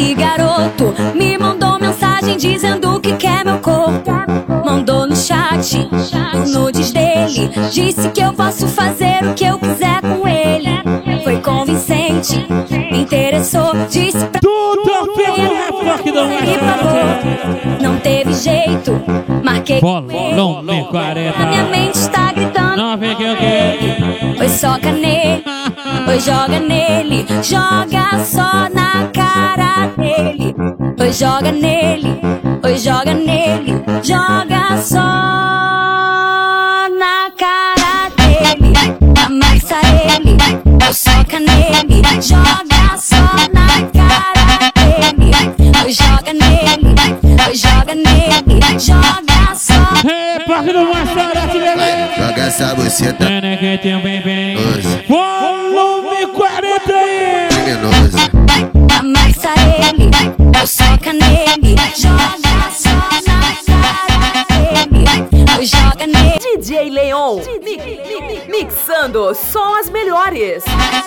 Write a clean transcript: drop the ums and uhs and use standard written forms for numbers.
Esse garoto me mandou mensagem dizendo que quer meu corpo. Mandou no chat os nudes dele, disse que eu posso fazer o que eu quiser com ele. Foi convincente, me interessou, disse pra ele pagou. Não teve jeito, marquei com ele. A minha mente está gritando. Não vem que eu quero. Oi, soca nele, oi, joga nele, joga só na cara dele. Oi, joga nele, oi, joga nele, joga só na cara dele. Amassa ele, oi, soca nele, joga só na cara dele. Oi, joga nele, oi, joga nele, joga só. Joga essa buceta. Volume 40 aí. Criminoso. Amassa ele, eu soca nele, joga só na cara dele. Eu joga nele. DJ Leon, mixando só as melhores.